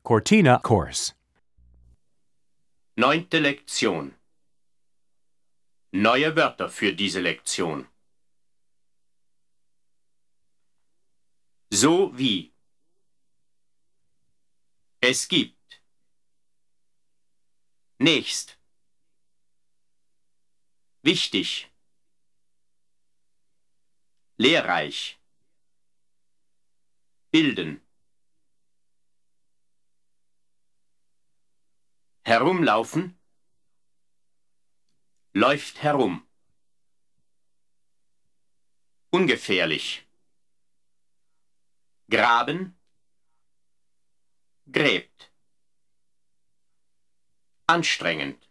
Cortina course. 9. Lektion. Neue Wörter für diese Lektion. So wie. Es gibt. Nächst. Wichtig. Lehrreich. Bilden. Herumlaufen. Läuft herum. Ungefährlich. Graben. Gräbt. Anstrengend.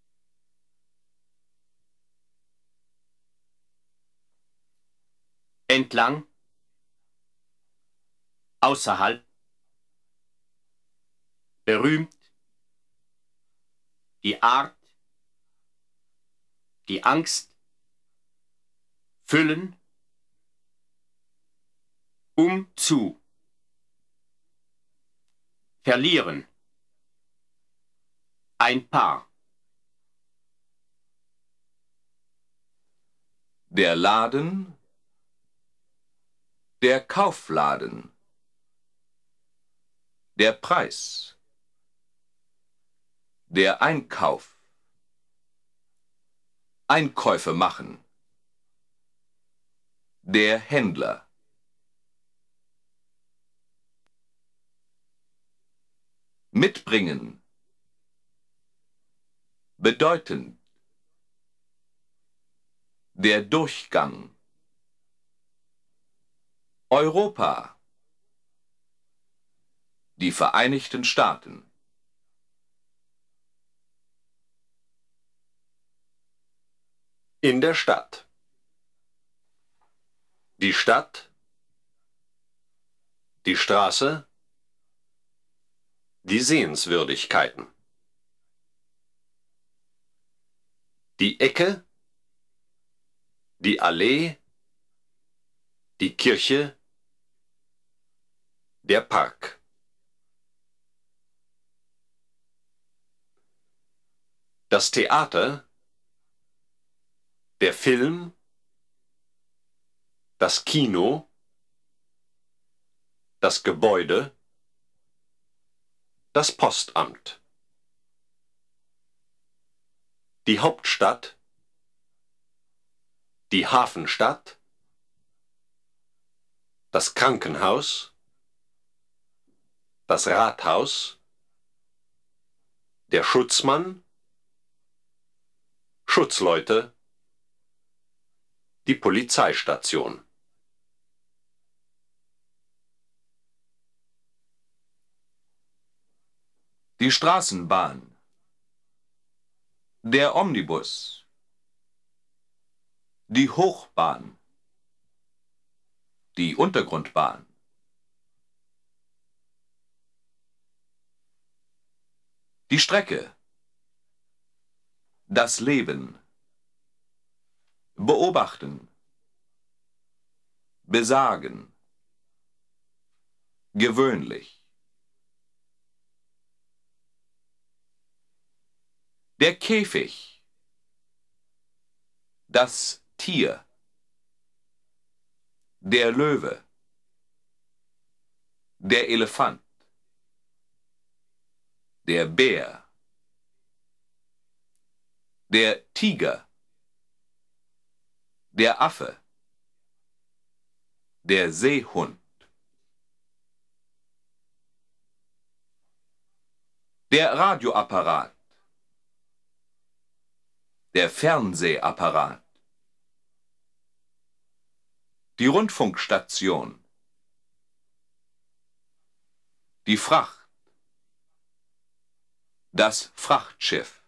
Entlang. Außerhalb. Berühmt. Die Art. Die Angst. Füllen. Zu. Verlieren. Ein Paar. Der Laden. Der Kaufladen. Der Preis. Der Einkauf. Einkäufe machen. Der Händler. Mitbringen. Bedeutend. Der Durchgang. Europa. Die Vereinigten Staaten. In der Stadt. Die Stadt. Die Straße. Die Sehenswürdigkeiten. Die Ecke. Die Allee. Die Kirche. Der Park. Das Theater. Der Film. Das Kino. Das Gebäude. Das Postamt. Die Hauptstadt. Die Hafenstadt. Das Krankenhaus. Das Rathaus. Der Schutzmann. Schutzleute. Die Polizeistation. Die Straßenbahn. Der Omnibus. Die Hochbahn. Die Untergrundbahn. Die Strecke. Das Leben. Beobachten. Besagen. Gewöhnlich. Der Käfig. Das Tier. Der Löwe. Der Elefant. Der Bär. Der Tiger. Der Affe. Der Seehund. Der Radioapparat. Der Fernsehapparat. Die Rundfunkstation. Die Fracht. Das Frachtschiff.